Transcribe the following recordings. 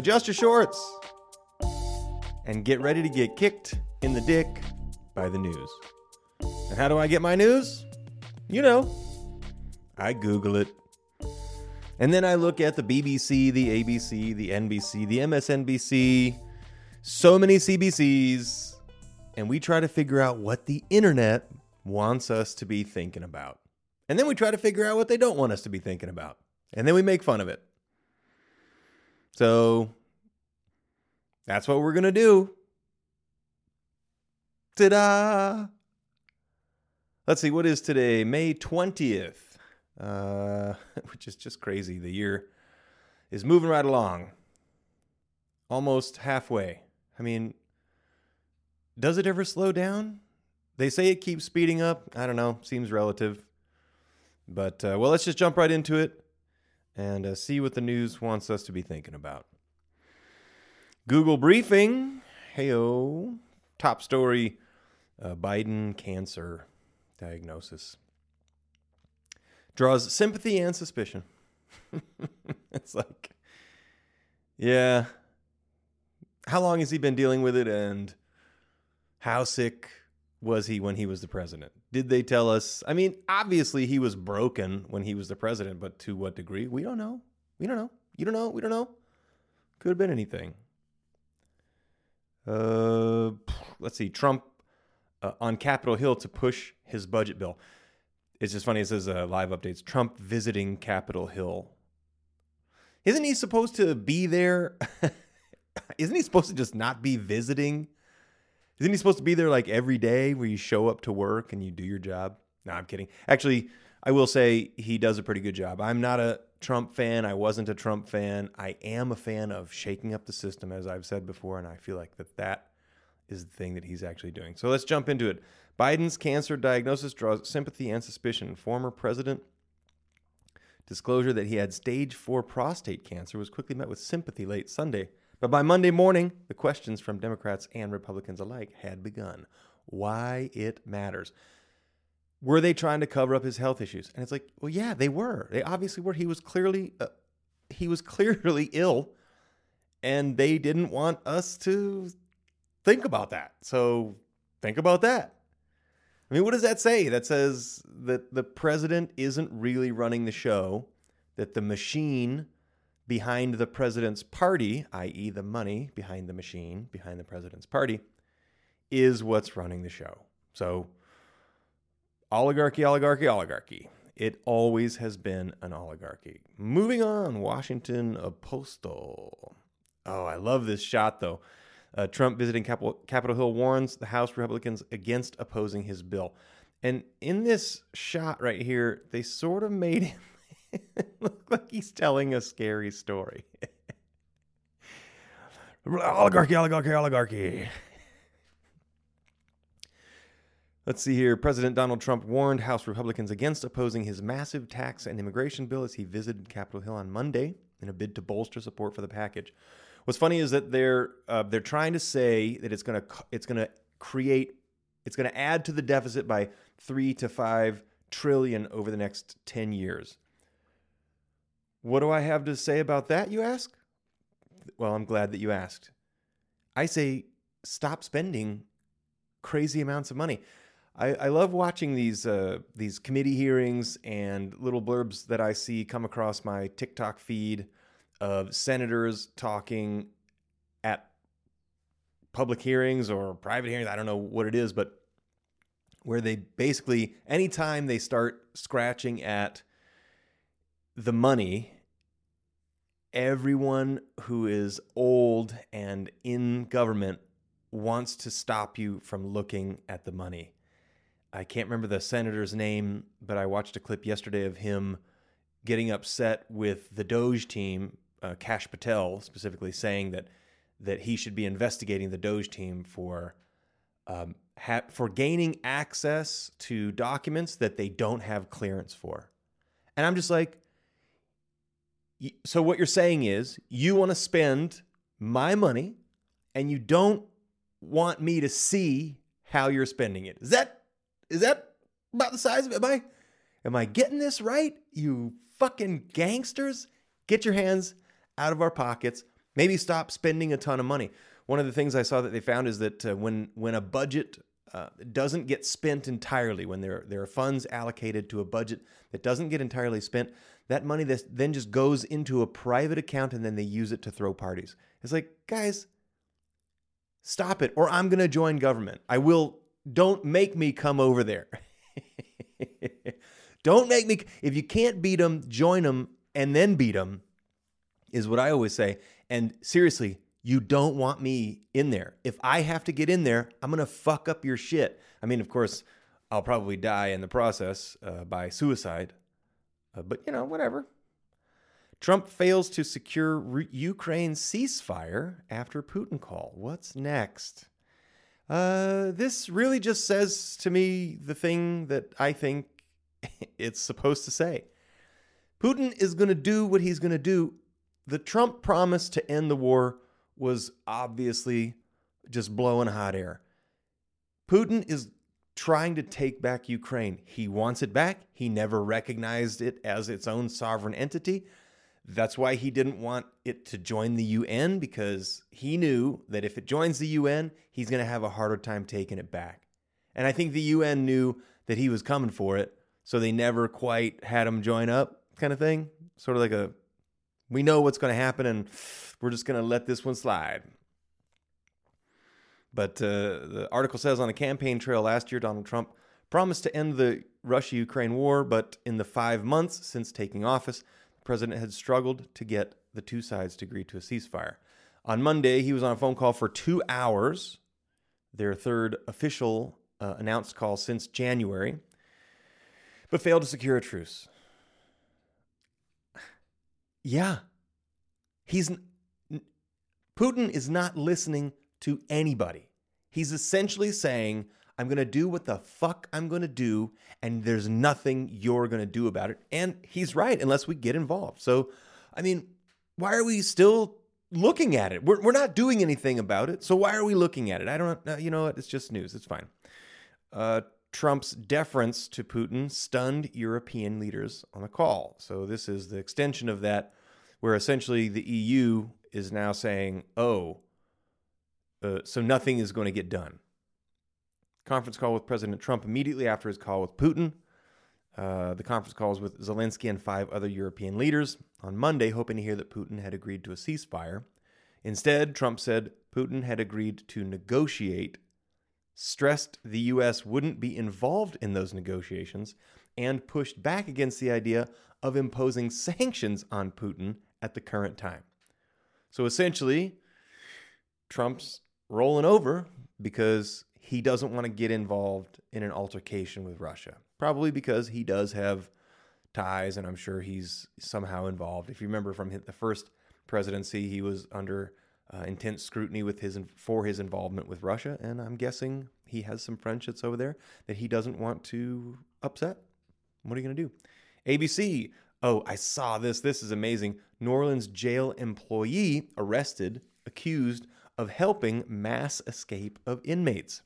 adjust your shorts and get ready to get kicked in the dick by the news. And how do I get my news? You know, I Google it. And then I look at the BBC, the ABC, the NBC, the MSNBC, so many CBCs, and we try to figure out what the internet wants us to be thinking about. And then we try to figure out what they don't want us to be thinking about. And then we make fun of it. So that's what we're going to do. Ta-da! Let's see, what is today? May 20th, which is just crazy. The year is moving right along. Almost halfway. I mean, does it ever slow down? They say it keeps speeding up. I don't know. Seems relative. But, well, let's just jump right into it and see what the news wants us to be thinking about. Google briefing. Heyo. Top story, Biden cancer diagnosis. Draws sympathy and suspicion. It's like, yeah. How long has he been dealing with it, and how sick was he when he was the president? Did they tell us? I mean, obviously he was broken when he was the president, but to what degree? We don't know. We don't know. You don't know. We don't know. Could have been anything. Let's see. Trump on Capitol Hill to push his budget bill. It's just funny. It says live updates. Trump visiting Capitol Hill. Isn't he supposed to be there? Isn't he supposed to just not be visiting? Isn't he supposed to be there like every day where you show up to work and you do your job? No, I'm kidding. Actually, I will say he does a pretty good job. I'm not a Trump fan. I wasn't a Trump fan. I am a fan of shaking up the system, as I've said before, and I feel like that is the thing that he's actually doing. So let's jump into it. Biden's cancer diagnosis draws sympathy and suspicion. Former president disclosure that he had stage 4 prostate cancer was quickly met with sympathy late Sunday. But by Monday morning, the questions from Democrats and Republicans alike had begun. Why it matters. Were they trying to cover up his health issues? And it's like, well, yeah, they were. They obviously were. He was clearly ill, and they didn't want us to think about that. So think about that. I mean, what does that say? That says that the president isn't really running the show, that the machine behind the president's party, i.e. the money behind the machine, behind the president's party, is what's running the show. So oligarchy, oligarchy, oligarchy. It always has been an oligarchy. Moving on, Washington Postal. Oh, I love this shot, though. Trump visiting Capitol Hill warns the House Republicans against opposing his bill. And in this shot right here, they sort of made him look like he's telling a scary story. Oligarchy, oligarchy, oligarchy. Let's see here. President Donald Trump warned House Republicans against opposing his massive tax and immigration bill as he visited Capitol Hill on Monday in a bid to bolster support for the package. What's funny is that they're trying to say that it's going to add to the deficit by 3 to 5 trillion over the next 10 years. What do I have to say about that, you ask? Well, I'm glad that you asked. I say stop spending crazy amounts of money. I love watching these committee hearings and little blurbs that I see come across my TikTok feed of senators talking at public hearings or private hearings. I don't know what it is, but where they basically, anytime they start scratching at the money, everyone who is old and in government wants to stop you from looking at the money. I can't remember the senator's name, but I watched a clip yesterday of him getting upset with the Doge team, Kash Patel specifically, saying that he should be investigating the Doge team for gaining access to documents that they don't have clearance for. And I'm just like, so what you're saying is you want to spend my money and you don't want me to see how you're spending it. Is that about the size of it? Am I getting this right? You fucking gangsters, get your hands out of our pockets. Maybe stop spending a ton of money. One of the things I saw that they found is that when a budget doesn't get spent entirely, when there are funds allocated to a budget that doesn't get entirely spent, that money then just goes into a private account and then they use it to throw parties. It's like, guys, stop it, or I'm going to join government. Don't make me come over there. Don't make me. If you can't beat them, join them and then beat them, is what I always say. And seriously, you don't want me in there. If I have to get in there, I'm going to fuck up your shit. I mean, of course, I'll probably die in the process by suicide. But, whatever. Trump fails to secure Ukraine ceasefire after Putin call. What's next? This really just says to me the thing that I think it's supposed to say. Putin is going to do what he's going to do. The Trump promise to end the war was obviously just blowing hot air. Putin is trying to take back Ukraine. He wants it back. He never recognized it as its own sovereign entity. That's why he didn't want it to join the UN, because he knew that if it joins the UN, he's going to have a harder time taking it back. And I think the UN knew that he was coming for it, so they never quite had him join up kind of thing. Sort of like we know what's going to happen and we're just going to let this one slide. But the article says on the campaign trail last year, Donald Trump promised to end the Russia-Ukraine war, but in the 5 months since taking office, the president had struggled to get the two sides to agree to a ceasefire. On Monday, he was on a phone call for 2 hours, their third official announced call since January, but failed to secure a truce. Yeah. Putin is not listening to anybody. He's essentially saying, I'm going to do what the fuck I'm going to do, and there's nothing you're going to do about it. And he's right, unless we get involved. So, I mean, why are we still looking at it? We're not doing anything about it, so why are we looking at it? I don't know. You know what? It's just news. It's fine. Trump's deference to Putin stunned European leaders on the call. So this is the extension of that, where essentially the EU is now saying, so nothing is going to get done. Conference call with President Trump immediately after his call with Putin. The conference calls with Zelensky and 5 other European leaders on Monday, hoping to hear that Putin had agreed to a ceasefire. Instead, Trump said Putin had agreed to negotiate, stressed the U.S. wouldn't be involved in those negotiations, and pushed back against the idea of imposing sanctions on Putin at the current time. So essentially, Trump's rolling over because he doesn't want to get involved in an altercation with Russia. Probably because he does have ties, and I'm sure he's somehow involved. If you remember from the first presidency, he was under intense scrutiny for his involvement with Russia, and I'm guessing he has some friendships over there that he doesn't want to upset. What are you going to do? ABC. Oh, I saw this. This is amazing. New Orleans jail employee arrested, accused of helping mass escape of inmates.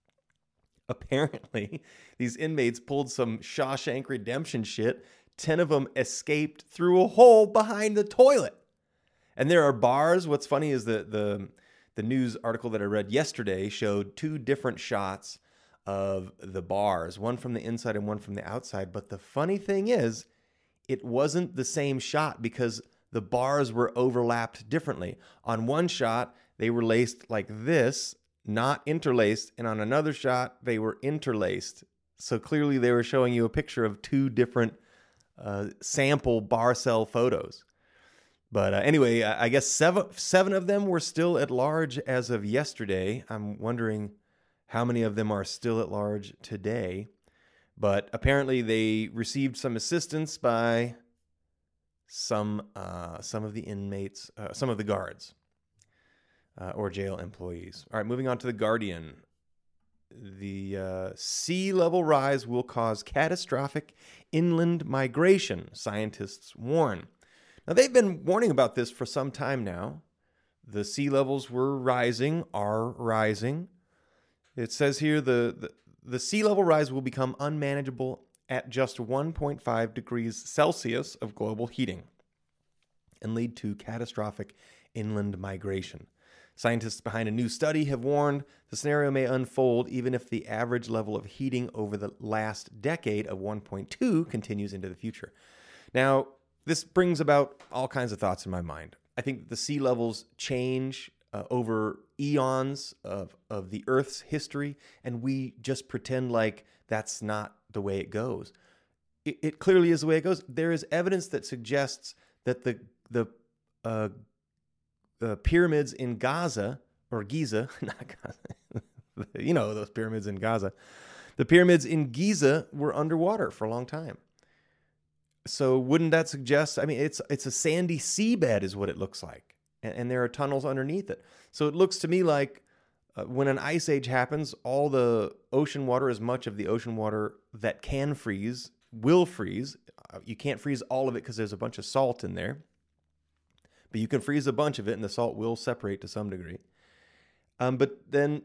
Apparently, these inmates pulled some Shawshank Redemption shit. 10 of them escaped through a hole behind the toilet. And there are bars. What's funny is the news article that I read yesterday showed 2 different shots of the bars, one from the inside and one from the outside. But the funny thing is, it wasn't the same shot because the bars were overlapped differently. On one shot, they were laced like this, not interlaced, and on another shot, they were interlaced. So clearly they were showing you a picture of 2 different sample bar cell photos. But anyway, I guess seven of them were still at large as of yesterday. I'm wondering how many of them are still at large today. But apparently they received some assistance by some of the inmates, some of the guards or jail employees. All right, moving on to The Guardian. The sea level rise will cause catastrophic inland migration, scientists warn. Now, they've been warning about this for some time now. The sea levels are rising. It says here the sea level rise will become unmanageable at just 1.5 degrees Celsius of global heating and lead to catastrophic inland migration. Scientists behind a new study have warned the scenario may unfold even if the average level of heating over the last decade of 1.2 continues into the future. Now, this brings about all kinds of thoughts in my mind. I think the sea levels change over eons of the Earth's history, and we just pretend like that's not the way it goes. It clearly is the way it goes. There is evidence that suggests that the pyramids in Gaza, or Giza, not Gaza, you know, those pyramids in Gaza. The pyramids in Giza were underwater for a long time. So wouldn't that suggest, I mean, it's a sandy seabed is what it looks like. And there are tunnels underneath it. So it looks to me like when an ice age happens, all the ocean water, as much of the ocean water that can freeze, will freeze. You can't freeze all of it because there's a bunch of salt in there. But you can freeze a bunch of it and the salt will separate to some degree. But then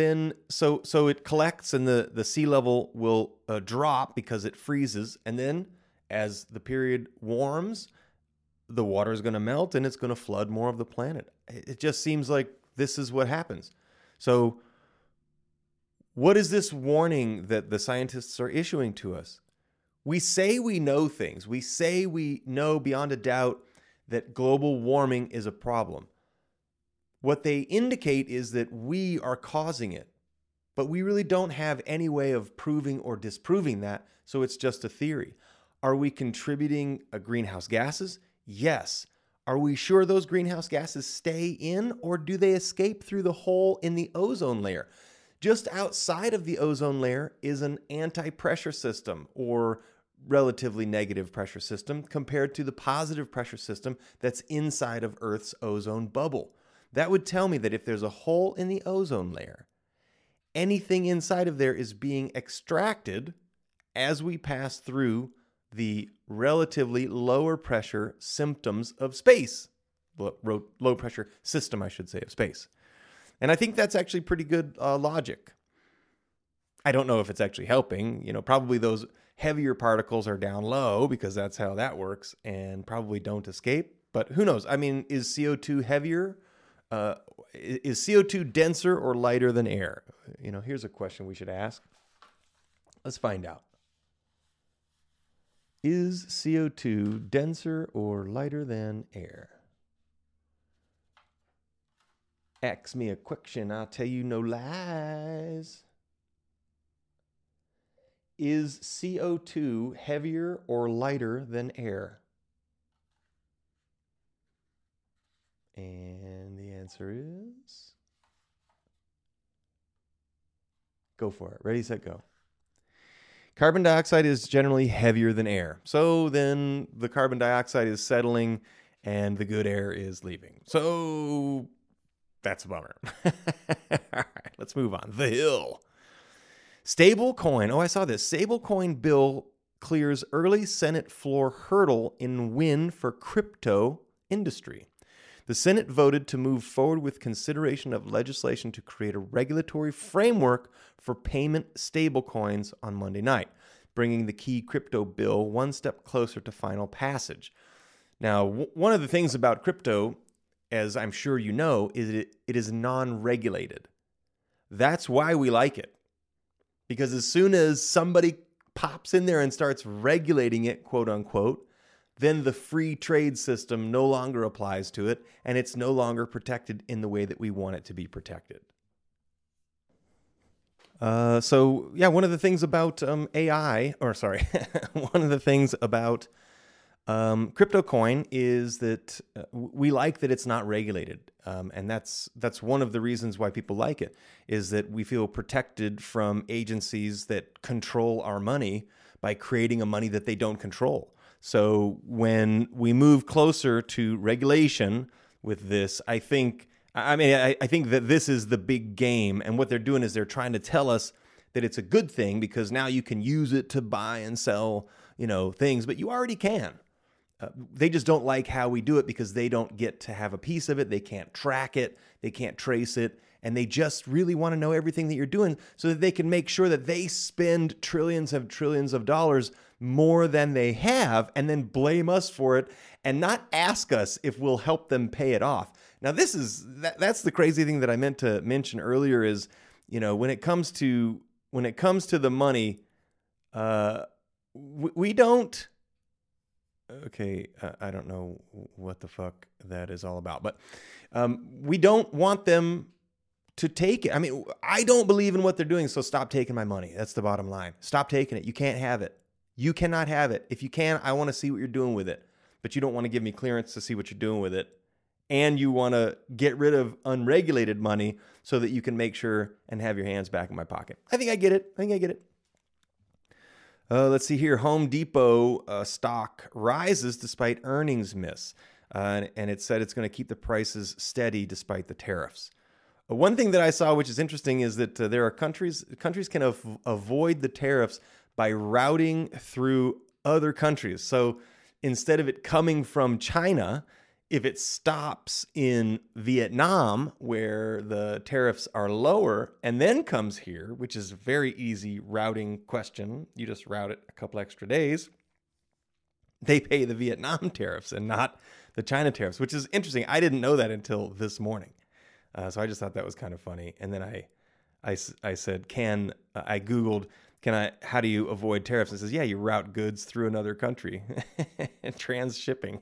so it collects and the sea level will drop because it freezes. And then as the period warms, the water is going to melt and it's going to flood more of the planet. It just seems like this is what happens. So what is this warning that the scientists are issuing to us? We say we know things. We say we know beyond a doubt that global warming is a problem. What they indicate is that we are causing it, but we really don't have any way of proving or disproving that, so it's just a theory. Are we contributing greenhouse gases? Yes. Are we sure those greenhouse gases stay in, or do they escape through the hole in the ozone layer? Just outside of the ozone layer is an anti-pressure system, or relatively negative pressure system, compared to the positive pressure system that's inside of Earth's ozone bubble. That would tell me that if there's a hole in the ozone layer, anything inside of there is being extracted as we pass through the relatively lower pressure symptoms of space. Low pressure system, I should say, of space. And I think that's actually pretty good logic. I don't know if it's actually helping. You know, probably those heavier particles are down low because that's how that works and probably don't escape. But who knows? I mean, is CO2 heavier? Is CO2 denser or lighter than air? You know, here's a question we should ask. Let's find out. Is CO2 denser or lighter than air? Ask me a question, I'll tell you no lies. Is CO2 heavier or lighter than air? And the answer is... Go for it. Ready, set, go. Carbon dioxide is generally heavier than air. So then the carbon dioxide is settling and the good air is leaving. So that's a bummer. All right, let's move on. The Hill. Stablecoin. Oh, I saw this. Stablecoin bill clears early Senate floor hurdle in win for crypto industry. The Senate voted to move forward with consideration of legislation to create a regulatory framework for payment stablecoins on Monday night, bringing the key crypto bill one step closer to final passage. Now, one of the things about crypto, as I'm sure you know, is it is non-regulated. That's why we like it. Because as soon as somebody pops in there and starts regulating it, quote unquote, then the free trade system no longer applies to it, and it's no longer protected in the way that we want it to be protected. One of the things about one of the things about CryptoCoin is that we like that it's not regulated, and that's one of the reasons why people like it, is that we feel protected from agencies that control our money by creating a money that they don't control. So when we move closer to regulation with this, I think that this is the big game. And what they're doing is they're trying to tell us that it's a good thing because now you can use it to buy and sell, things, but you already can. They just don't like how we do it because they don't get to have a piece of it. They can't track it. They can't trace it. And they just really want to know everything that you're doing so that they can make sure that they spend trillions of dollars more than they have and then blame us for it and not ask us if we'll help them pay it off. Now, that's the crazy thing that I meant to mention earlier is, when it comes to the money, we don't. Okay, I don't know what the fuck that is all about, but we don't want them to take it. I mean, I don't believe in what they're doing, so stop taking my money. That's the bottom line. Stop taking it. You can't have it. You cannot have it. If you can, I want to see what you're doing with it, but you don't want to give me clearance to see what you're doing with it. And you want to get rid of unregulated money so that you can make sure and have your hands back in my pocket. I think I get it. Let's see here. Home Depot stock rises despite earnings miss. And it said it's going to keep the prices steady despite the tariffs. One thing that I saw, which is interesting, is that there are countries can avoid the tariffs by routing through other countries. So instead of it coming from China, if it stops in Vietnam, where the tariffs are lower, and then comes here, which is a very easy routing question, you just route it a couple extra days, they pay the Vietnam tariffs and not the China tariffs, which is interesting. I didn't know that until this morning. So I just thought that was kind of funny. And then I said, I Googled, how do you avoid tariffs? And it says, yeah, you route goods through another country. Transshipping.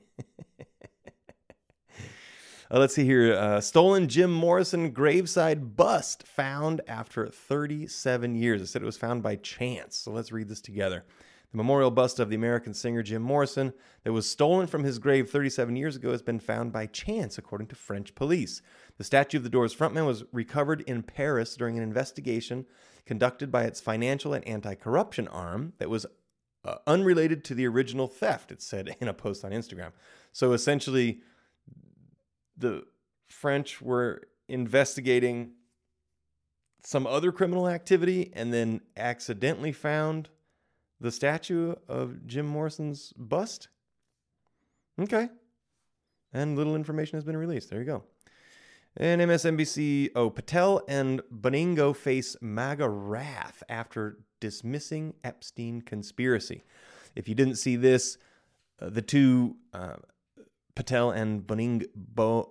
Let's see here. Stolen Jim Morrison graveside bust found after 37 years. It said it was found by chance. So let's read this together. The memorial bust of the American singer Jim Morrison that was stolen from his grave 37 years ago has been found by chance, according to French police. The statue of the Doors frontman was recovered in Paris during an investigation conducted by its financial and anti-corruption arm that was unrelated to the original theft, it said in a post on Instagram. So essentially, the French were investigating some other criminal activity and then accidentally found the statue of Jim Morrison's bust. Okay. And little information has been released. There you go. And MSNBC, Patel and Boningo face MAGA wrath after dismissing Epstein conspiracy. If you didn't see this, the two Patel and Bongino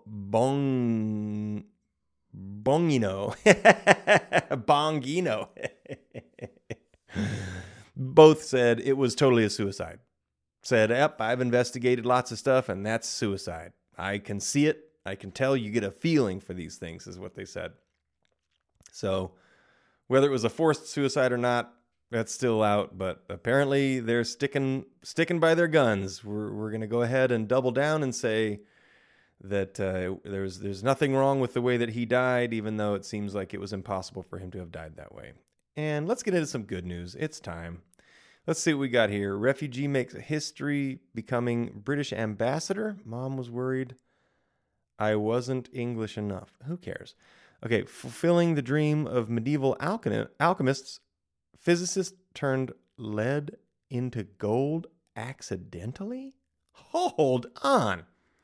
both said it was totally a suicide. Said, yep, I've investigated lots of stuff, and that's suicide. I can see it. I can tell. You get a feeling for these things, is what they said. So whether it was a forced suicide or not, that's still out. But apparently they're sticking by their guns. We're going to go ahead and double down and say that there's nothing wrong with the way that he died, even though it seems like it was impossible for him to have died that way. And let's get into some good news. It's time. Let's see what we got here. Refugee makes history becoming British ambassador. Mom was worried I wasn't English enough. Who cares? Okay, fulfilling the dream of medieval alchemists, physicists turned lead into gold accidentally? Hold on.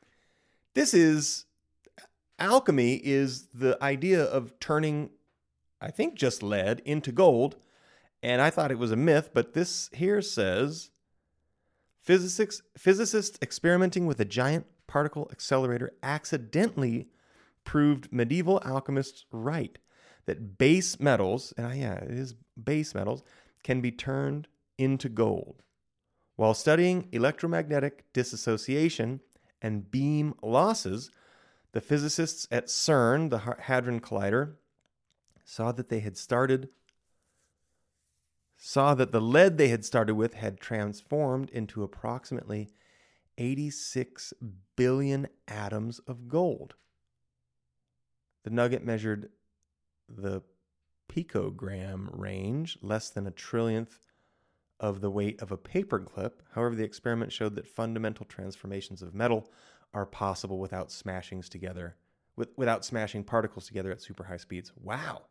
Alchemy is the idea of turning, I think, just lead into gold. And I thought it was a myth, but this here says, physicists experimenting with a giant particle accelerator accidentally proved medieval alchemists right that base metals, and it is base metals, can be turned into gold. While studying electromagnetic dissociation and beam losses, the physicists at CERN, the Hadron Collider, saw that the lead they had started with had transformed into approximately 86 billion atoms of gold. The nugget measured the picogram range, less than a trillionth of the weight of a paperclip. However, the experiment showed that fundamental transformations of metal are possible without smashing particles together at super high speeds. Wow.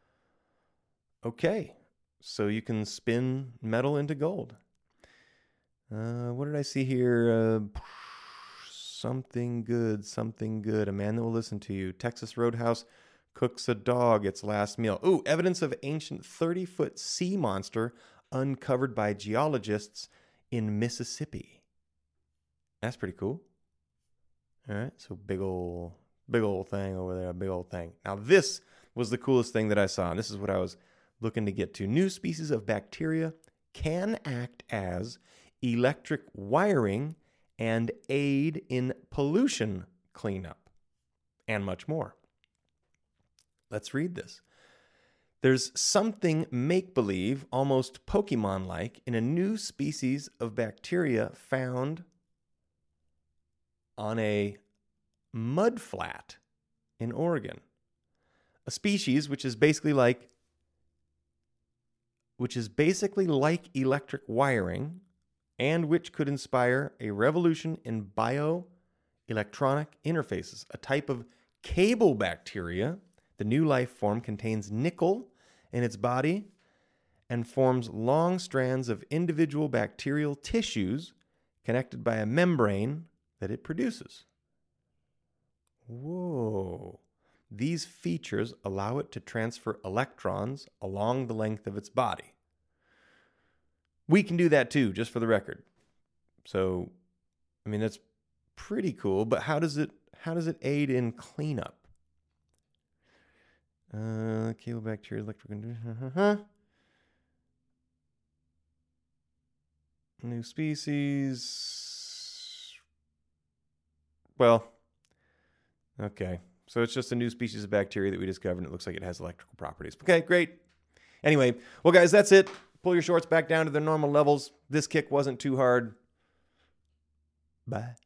Okay. So you can spin metal into gold. What did I see here? Something good. A man that will listen to you. Texas Roadhouse cooks a dog its last meal. Ooh, evidence of ancient 30-foot sea monster uncovered by geologists in Mississippi. That's pretty cool. All right, so big ol' Big old thing over there, a big old thing. Now, this was the coolest thing that I saw, and this is what I was looking to get to. New species of bacteria can act as electric wiring and aid in pollution cleanup, and much more. Let's read this. There's something make-believe, almost Pokemon-like, in a new species of bacteria found on a mudflat in Oregon. A species which is basically like electric wiring, and which could inspire a revolution in bioelectronic interfaces. A type of cable bacteria, the new life form contains nickel in its body and forms long strands of individual bacterial tissues connected by a membrane that it produces. Whoa. These features allow it to transfer electrons along the length of its body. We can do that too, just for the record. So, I mean, that's pretty cool, but how does it aid in cleanup? Calobacteria, electrical... New species. Well, okay. So it's just a new species of bacteria that we discovered, and it looks like it has electrical properties. Okay, great. Anyway, well, guys, that's it. Pull your shorts back down to their normal levels. This kick wasn't too hard. Bye.